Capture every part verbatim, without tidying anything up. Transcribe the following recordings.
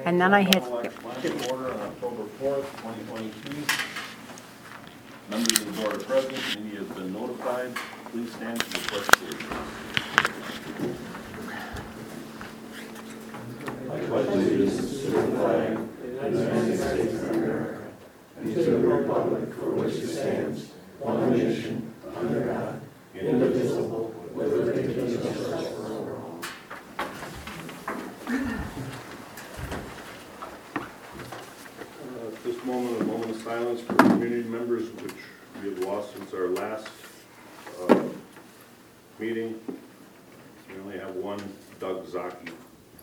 And then I hit, Planning order on October fourth, twenty twenty-three. Members of the Board of Presidents, media has been notified. Please stand for the pledge of allegiance. I pledge allegiance to the flag of the United States of America and to the republic for which it stands, one nation, under God, indivisible, with liberty and justice for all. At this moment, a moment of silence for community members, which we have lost since our last uh, meeting. We only have one, Doug Zaki.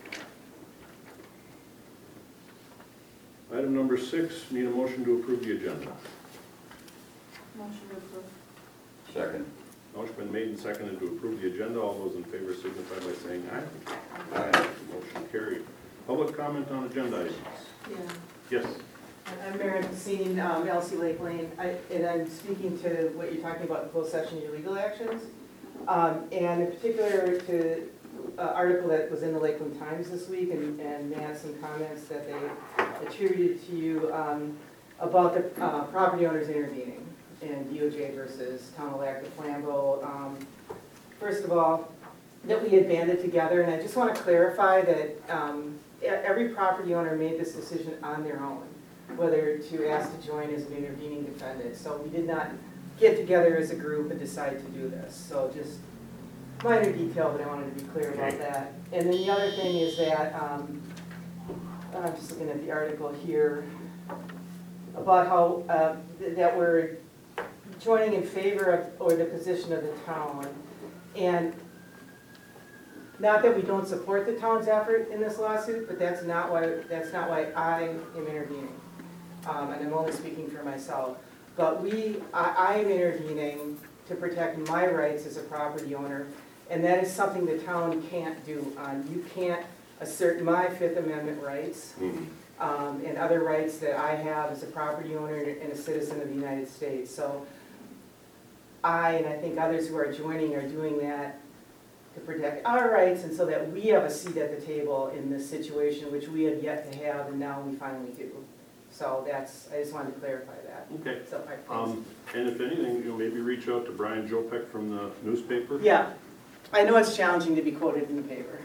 Item number six, need a motion to approve the agenda. Motion to approve. Second. Motion been made and seconded to approve the agenda. All those in favor signify by saying aye. Aye. Motion carried. Public comment on agenda items. Yeah. Yes. I'm Mary Pacine, um, L C Lake Lane, I, and I'm speaking to what you're talking about in closed session, your legal actions. Um, and in particular to an uh, article that was in the Lakeland Times this week, and, and they had some comments that they attributed to you um, about the uh, property owners intervening in D O J versus Town of Lac Flambeau. Um, first of all, that we had banded together, and I just want to clarify that um, every property owner made this decision on their own, whether to ask to join as an intervening defendant. So we did not get together as a group and decide to do this. So just minor detail, but I wanted to be clear about that. And then the other thing is that, um, I'm just looking at the article here, about how, uh, th that we're joining in favor of, or the position of the town. And not that we don't support the town's effort in this lawsuit, but that's not why, that's not why I am intervening. Um, and I'm only speaking for myself. But we, I, I am intervening to protect my rights as a property owner, and that is something the town can't do. Um, you can't assert my Fifth Amendment rights Mm-hmm. um, and other rights that I have as a property owner and a citizen of the United States. So I, and I think others who are joining, are doing that to protect our rights, and so that we have a seat at the table in this situation, which we have yet to have, and now we finally do. So that's, I just wanted to clarify that. Okay. So, all right, thanks. Um, and if anything, you know, maybe reach out to Brian Jopek from the newspaper. Yeah, I know it's challenging to be quoted in the paper.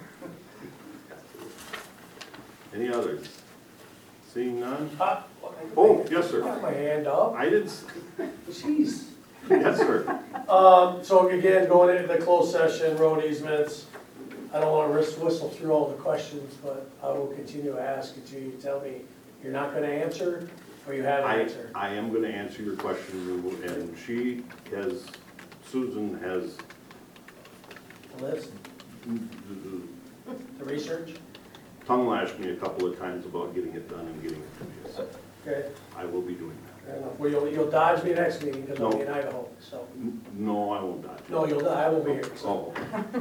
Any others? Seeing none? Uh, Oh, yes, I sir. got my hand up. I did. s- Jeez. Yes, sir. Um, so again, going into the closed session, road easements, I don't want to risk whistle through all the questions, but I will continue to ask until you tell me you're not going to answer or you have an I, answer. I am going to answer your question, and she has, Susan has Listen, the research? tongue lashed me a couple of times about getting it done and getting it to you. So Okay, I will be doing that. fair enough. Well, you'll, you'll dodge me next meeting because I'll be in Idaho, so. N- No, I won't dodge. No, you'll, die. I won't be here, so.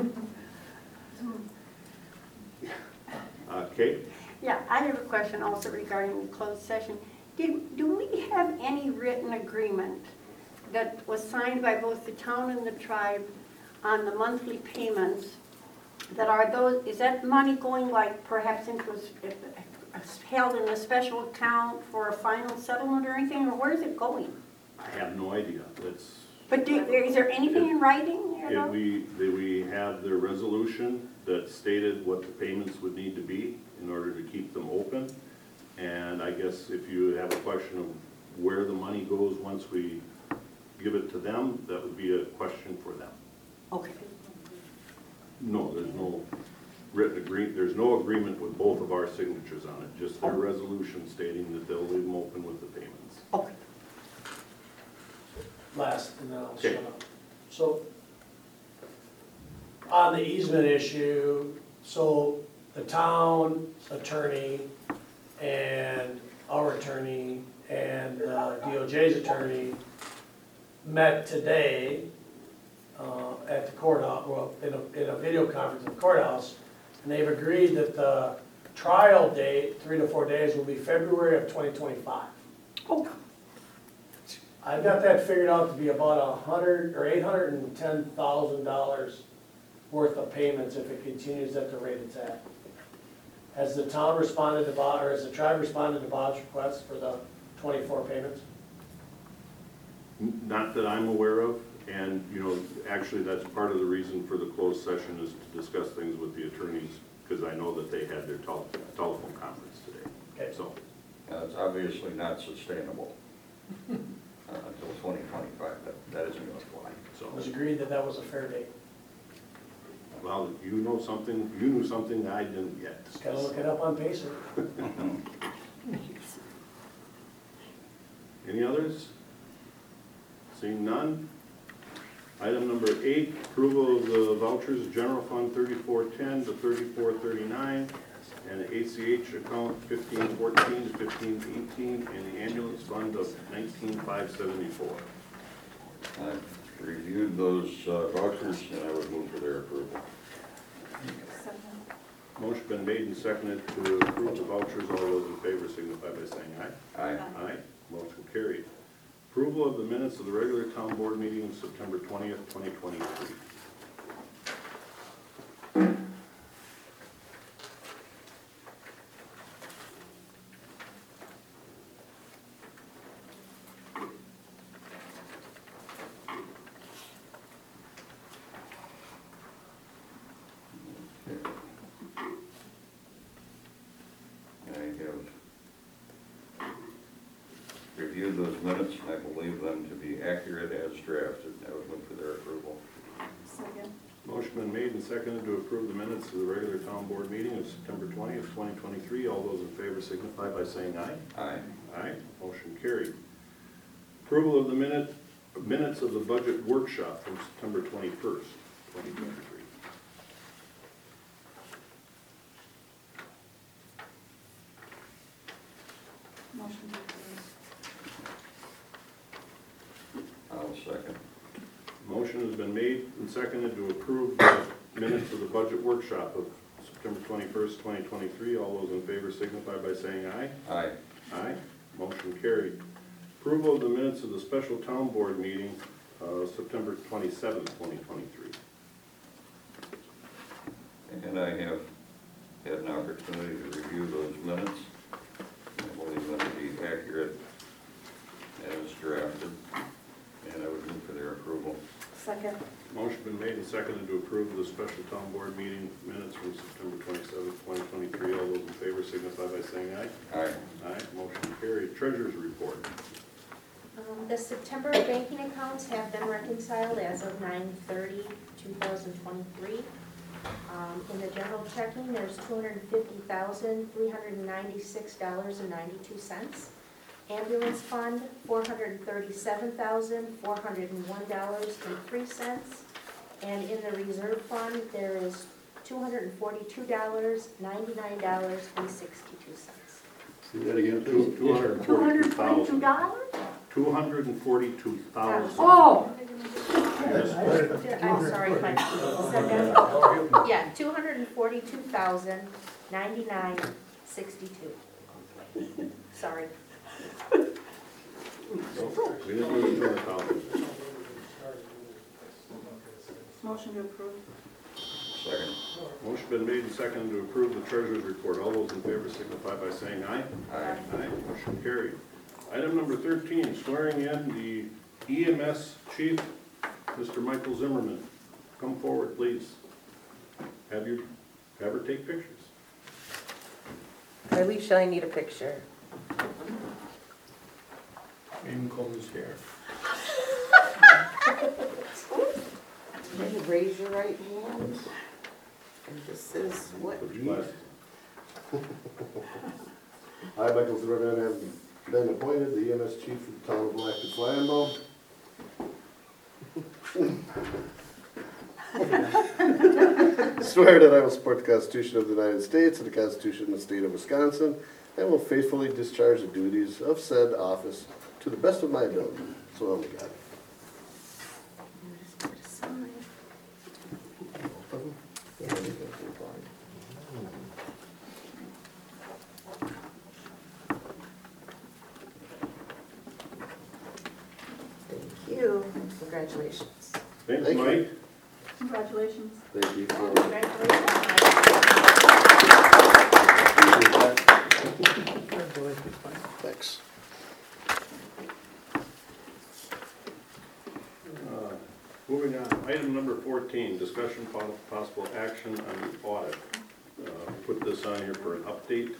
Oh. Uh, Kate? Yeah, I have a question also regarding the closed session. Did, do we have any written agreement that was signed by both the town and the tribe on the monthly payments? That are those, is that money going like perhaps into a, held in a special account for a final settlement or anything, or where is it going? I have no idea. It's, But do, is there anything in writing, you if know? we, that we have the resolution that stated what the payments would need to be in order to keep them open. And I guess if you have a question of where the money goes once we give it to them, that would be a question for them. Okay. No, there's no written agreement, there's no agreement with both of our signatures on it, just their resolution stating that they'll leave them open with the payments. Okay. Last, and then I'll Okay. shut up. So, on the easement issue, so the town attorney and our attorney and uh, D O J's attorney met today uh, at the courthouse, well, in a, in a video conference at the courthouse, and they've agreed that the trial date, three to four days, will be February of twenty twenty-five. Oh, I've got that figured out to be about a hundred or eight hundred and ten thousand dollars worth of payments if it continues at the rate it's at. Has the town responded to Bob, or has the tribe responded to Bob's request for the twenty-four payments? N- Not that I'm aware of, and, you know, actually, that's part of the reason for the closed session is to discuss things with the attorneys, because I know that they had their tel- telephone conference today, Okay. so. Uh, It's obviously not sustainable uh, until twenty twenty-five. That, that isn't going to fly. It was So, agreed that that was a fair date. well, you know something, you knew something I didn't yet. Just gotta look it up on Pacer. Any others? Seeing none? Item number eight, approval of the vouchers, general fund thirty-four ten to thirty-four thirty-nine, and the A C H account fifteen fourteen to fifteen eighteen, and the ambulance fund of nineteen five seventy-four. I've reviewed those uh, vouchers, and I would move for their approval. Motion been made and seconded to approve the vouchers. All those in favor signify by saying aye. Aye. Aye. Motion carried. Approval of the minutes of the regular town board meeting of September twentieth, twenty twenty-three. I have reviewed those minutes, and I believe them to be accurate as drafted. I would move for their approval. Second. Motion been made and seconded to approve the minutes of the regular town board meeting of September twentieth, twenty twenty-three. All those in favor signify by saying aye. Aye. Aye. Motion carried. Approval of the minute, minutes of the budget workshop from September twenty-first, twenty twenty-three. Motion to approve. I'll second. Motion has been made and seconded to approve the minutes of the budget workshop of September twenty-first, twenty twenty-three. All those in favor signify by saying aye. Aye. Aye. Motion carried. Approval of the minutes of the special town board meeting, uh, September twenty-seventh, twenty twenty-three. And I have had an opportunity to review those minutes. I believe them to be accurate as drafted, and I would move for their approval. Second. Motion been made and seconded to approve the special town board meeting minutes from September twenty-seventh, twenty twenty-three. All those in favor signify by saying aye. Aye. Aye. Motion carried. Treasurer's report. Um, The September banking accounts have been reconciled as of nine thirty, two thousand twenty-three. Um, In the general checking, there's two hundred fifty thousand, three hundred ninety-six dollars and ninety-two cents. Ambulance fund, four hundred thirty-seven thousand, four hundred one dollars and three cents. And in the reserve fund, there is two hundred forty-two dollars, ninety-nine dollars and sixty-two cents. See that again, two, two hundred Two hundred and forty-two forty-two thousand. dollars? Two hundred and forty-two thousand. Oh! I'm sorry if I said that. Yeah, two hundred forty-two thousand, ninety-nine, sixty-two. Sorry. We didn't lose two hundred thousand. Motion to approve. Second. Motion been made and seconded to approve the treasurer's report. All those in favor signify by saying aye. Aye. Aye. Motion carried. Item number thirteen, swearing in the E M S chief, Mister Michael Zimmerman. Come forward, please. Have you, have her take pictures. I believe Shelley need a picture. Maybe comb his hair. Then raise your right hand. And this is what Put your you... glasses I, Michael Zimmerman, have been appointed the E M S chief of the town of Blackford Flambeau. Swear that I will support the Constitution of the United States and the Constitution of the State of Wisconsin, and will faithfully discharge the duties of said office to the best of my ability. So help me God. Yeah, you can keep on. Thank you. Congratulations. Thanks, Thank you. Mike. Congratulations. Thank you. Congratulations. Thanks. Uh, Moving on, item number fourteen, discussion po- possible action on the audit. Uh, Put this on here for an update.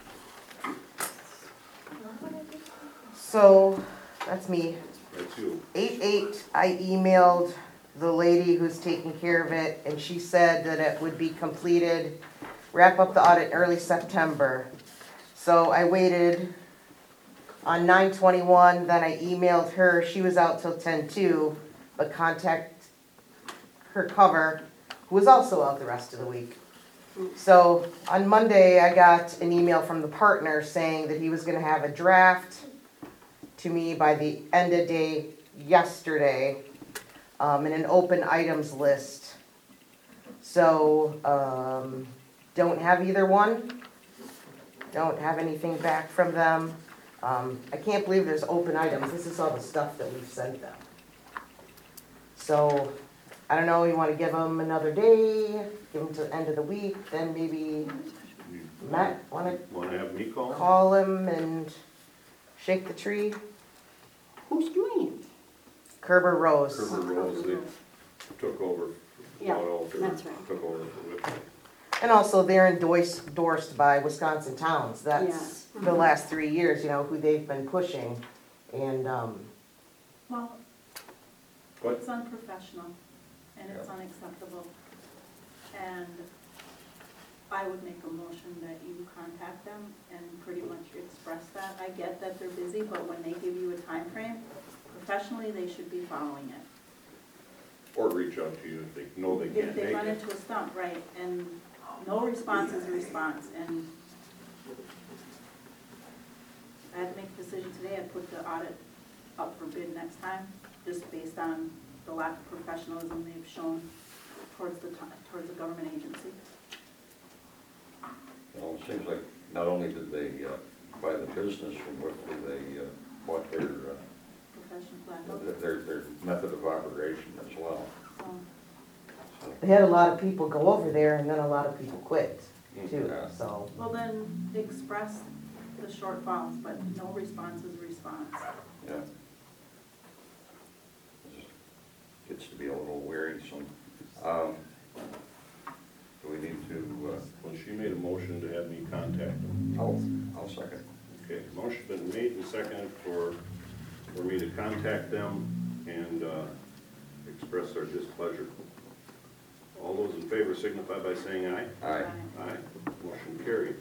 So, that's me. That's you. Eight eight, I emailed the lady who's taking care of it, and she said that it would be completed, wrap up the audit in early September. So I waited on nine twenty-one, then I emailed her, she was out till ten two, but contact her cover, who was also out the rest of the week. So on Monday, I got an email from the partner saying that he was gonna have a draft to me by the end of day yesterday, um, and an open items list. So, um, don't have either one. Don't have anything back from them. Um, I can't believe there's open items. This is all the stuff that we've sent them. So, I don't know, you wanna give them another day, give them to the end of the week, then maybe You Matt, wanna Want to have me call? him? call him and shake the tree? Who's doing it? Kerber Rose. Kerber Rose, they took over. Yeah, bought all the- that's right. Took over for Whitney. And also, they're endorsed, endorsed by Wisconsin Towns. That's Yes. the last three years, you know, who they've been pushing. And, um, Well, What? it's unprofessional and it's unacceptable. And I would make a motion that you contact them and pretty much express that. I get that they're busy, but when they give you a time frame, professionally, they should be following it. Or reach out to you if they know they can't If they make run it. into a stump, right, and no response is a response, and I had to make a decision today, I put the audit up for bid next time, just based on the lack of professionalism they've shown towards the, ti- towards the government agency. Well, it seems like not only did they uh, buy the business from Whitley, they uh, bought their, uh, Professional black, their, their method of operation as well. so, So, they had a lot of people go over there and then a lot of people quit too, Yeah. so. well then, express the shortfalls, but no response is a response. Yeah. It just gets to be a little wearisome. Um, Do we need to, uh, Well, she made a motion to have me contact them. I'll, I'll second. Okay, motion been made and seconded for, for me to contact them and, uh, express our displeasure. All those in favor signify by saying aye. Aye. Aye, motion carried.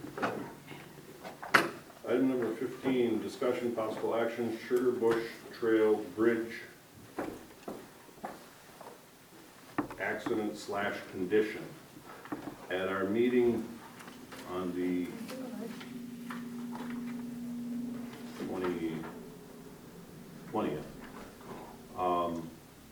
Item number fifteen, discussion possible action, Sugar Bush Trail Bridge accident slash condition. At our meeting on the twenty, twentieth, um,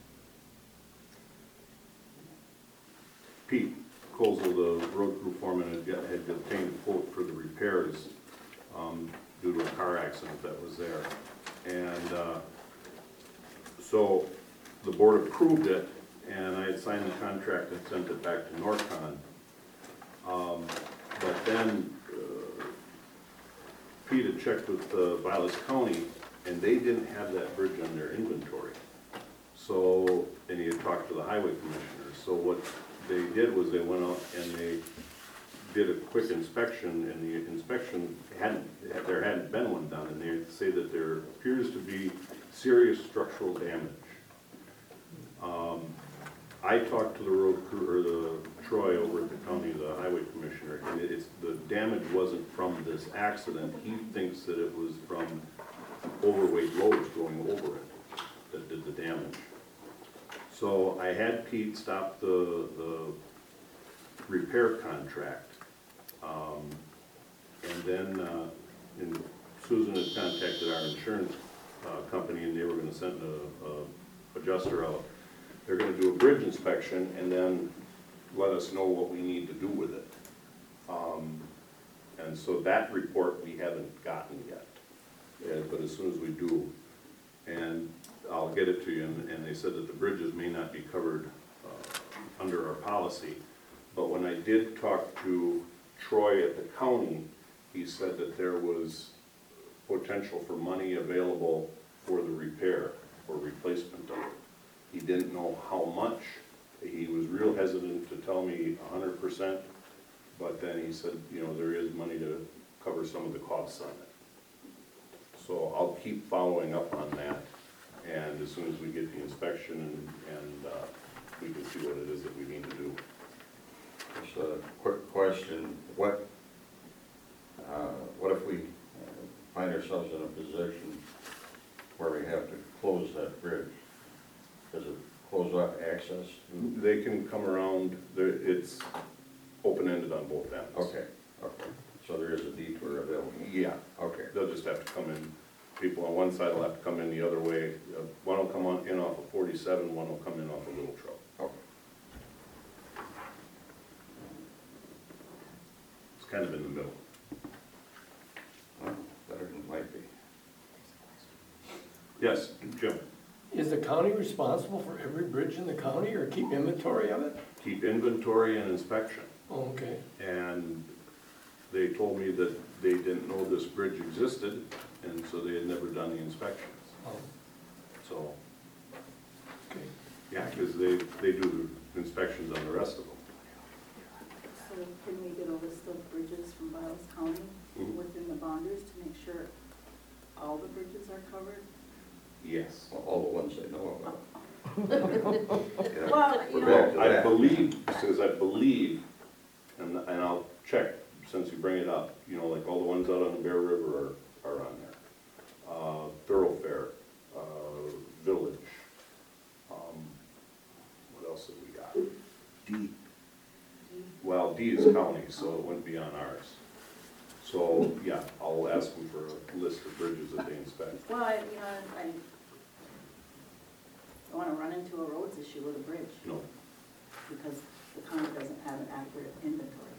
Pete Colzel, the road crew foreman, had got, had obtained a quote for the repairs, um, due to a car accident that was there. And, uh, so the board approved it, and I had signed the contract and sent it back to Norcon. Um, but then, uh, Pete had checked with, uh, Vilas County, and they didn't have that bridge on their inventory. So, and he had talked to the highway commissioner, so what they did was they went out and they did a quick inspection, and the inspection hadn't, there hadn't been one done, and they say that there appears to be serious structural damage. Um, I talked to the road crew, or the Troy over at the county, the highway commissioner, and it's, the damage wasn't from this accident. He thinks that it was from overweight loads going over it that did the damage. So I had Pete stop the, the repair contract. Um, and then, uh, and Susan had contacted our insurance, uh, company, and they were gonna send a, a adjuster out. They're gonna do a bridge inspection and then let us know what we need to do with it. Um, and so that report we haven't gotten yet, yeah, but as soon as we do, and I'll get it to you, and, and they said that the bridges may not be covered, uh, under our policy. But when I did talk to Troy at the county, he said that there was potential for money available for the repair or replacement of it. He didn't know how much. He was real hesitant to tell me a hundred percent, but then he said, you know, there is money to cover some of the costs on it. So I'll keep following up on that, and as soon as we get the inspection and, and, uh, we can see what it is that we need to do. Just a quick question, what, uh, what if we uh, find ourselves in a position where we have to close that bridge? Does it close off access? They can come around, there, it's open-ended on both ends. Okay, okay, so there is a detour available? Yeah, Okay, they'll just have to come in, people on one side will have to come in the other way. Uh, One will come on, in off of forty-seven, one will come in off of Little Trail. okay. It's kind of in the middle. Well, better than it might be. Yes, Jim, Is the county responsible for every bridge in the county, or keep inventory of it? keep inventory and inspection. Oh, okay. And they told me that they didn't know this bridge existed, and so they had never done the inspections. Oh, So, okay. yeah, because they, they do the inspections on the rest of them. So can we get a list of bridges from Biles County Mhm. within the boundaries to make sure all the bridges are covered? Yes. Well, all the ones they know about. Yeah, Well, you we're know- back to I that. believe, says I believe, and, and I'll check since you bring it up, you know, like all the ones out on the Bear River are, are on there. Uh, Thoroughfare, uh, Village, um, what else have we got? D. Well, D is county, so it wouldn't be on ours. So, yeah, I'll ask them for a list of bridges that they inspect. Well, I, you know, I don't wanna run into a roads issue with a bridge, No, because the county doesn't have an accurate inventory.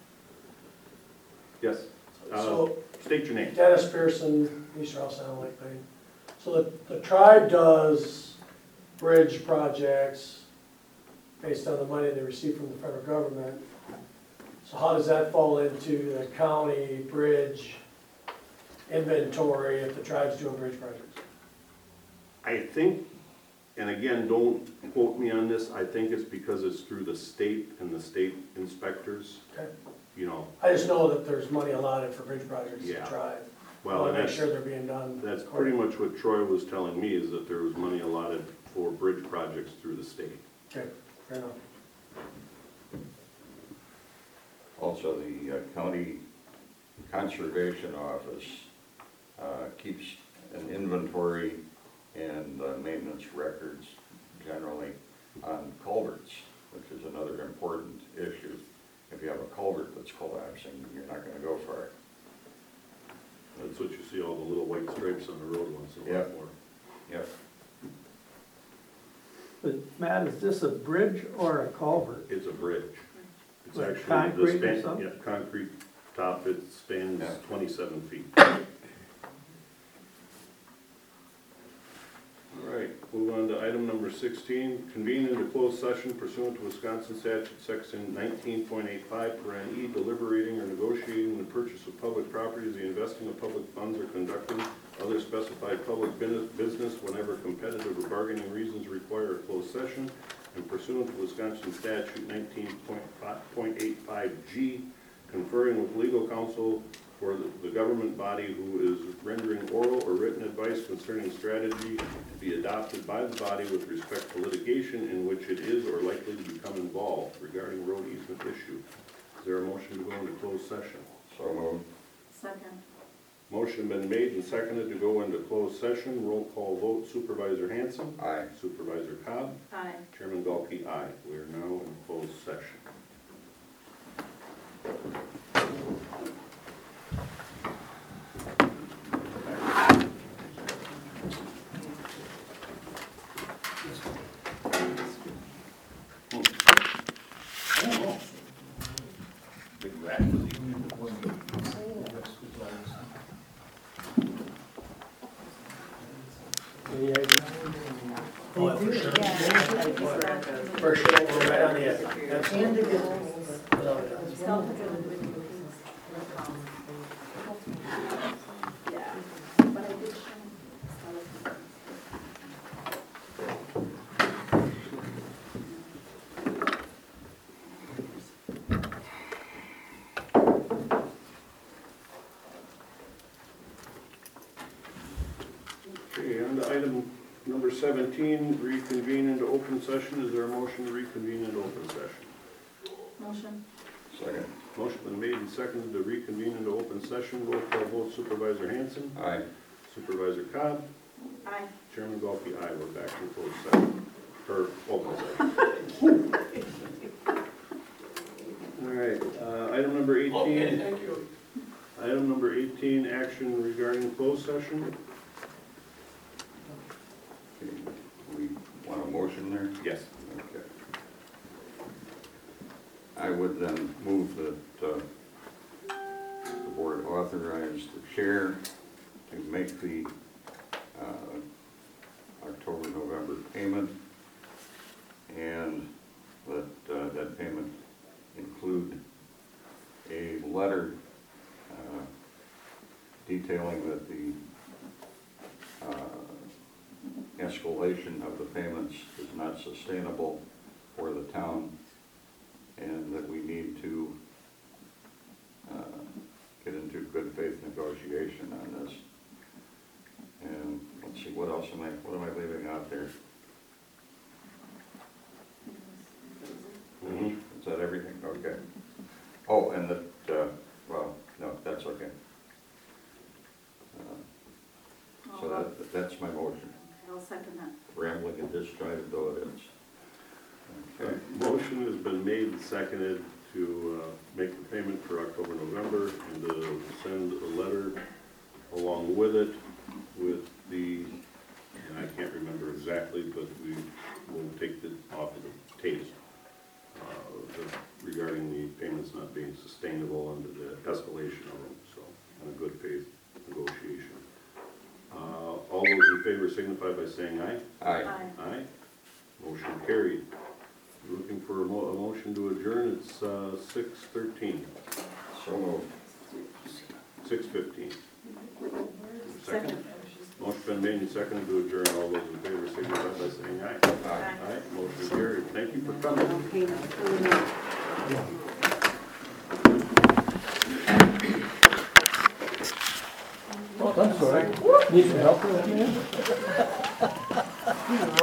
yes, uh, So state your name. Dennis Pearson, East Rouse Sound Lake Lane. So the, the tribe does bridge projects based on the money they receive from the federal government. So how does that fall into the county bridge inventory if the tribe's doing bridge projects? I think, and again, don't quote me on this, I think it's because it's through the state and the state inspectors, Okay. you know, I just know that there's money allotted for bridge projects in the Yeah. tribe. I well, wanna and make that's, sure they're being done. that's pretty much what Troy was telling me, is that there was money allotted for bridge projects through the state. Okay, fair enough. Also, the uh, county conservation office uh, keeps an inventory and uh, maintenance records generally on culverts, which is another important issue. If you have a culvert that's collapsing, you're not gonna go far. That's what you see all the little white stripes on the road once in a Yeah. while for. Yep. But Matt, is this a bridge or a culvert? It's a bridge. It's Like actually the concrete or span- something? Yeah, concrete top, it spans Yeah. twenty-seven feet. All right, move on to item number sixteen, convene into closed session pursuant to Wisconsin statute section nineteen point eight five, paren E, deliberating or negotiating the purchase of public properties, the investing of public funds, or conducting other specified public bus- business whenever competitive or bargaining reasons require a closed session, and pursuant to Wisconsin statute nineteen point eight five G, conferring with legal counsel for the, the government body who is rendering oral or written advice concerning strategy to be adopted by the body with respect to litigation in which it is or likely to become involved regarding road easement issue. Is there a motion to go into closed session? So moved. Second. Motion been made and seconded to go into closed session. Roll call vote, Supervisor Hanson. Aye. Supervisor Cobb. Aye. Chairman Galkey, aye. We are now in closed session. Big rat was eating. Any idea? Oh, for sure. For sure, we're right on the edge. Absolutely. Without a doubt. Okay, on to item number seventeen, reconvene into open session. Is there a motion to reconvene into open session? Motion. Second. Motion been made and seconded to reconvene into open session. Roll call vote, Supervisor Hanson, Aye. Supervisor Cobb, Aye. Chairman Galkey, aye. We're back in closed session, or open session. All right, uh, item number Okay, eighteen, thank you. item number eighteen, action regarding closed session. Okay. We want a motion there? Yes. Okay. I would then move that uh, the board authorize the chair to make the uh, October, November payment, and that uh, that payment include a letter uh, detailing that the uh, escalation of the payments is not sustainable for the town, and that we need to uh, get into good faith negotiation on this. And let's see, what else am I, what am I leaving out there? Mhm. Is that everything? Okay. Oh, and that, uh, well, no, that's okay. Uh, So that, that's my motion, I'll second that. rambling and disjointed though it is. Okay. Motion has been made and seconded to uh, make the payment for October, November, and to send a letter along with it with the, and I can't remember exactly, but we will take it off of the tape uh, the- regarding the payments not being sustainable under the escalation of them, so, on a good faith negotiation. Uh, All those in favor signify by saying aye. Aye. Aye. Motion carried. Looking for a mo- a motion to adjourn, it's uh, six thirteen, So moved. six fifteen. Second. Motion been made and seconded to adjourn, all those in favor signify by saying aye. Aye. Aye, motion carried, thank you for coming. Oh, I'm sorry. Need some help with that, man?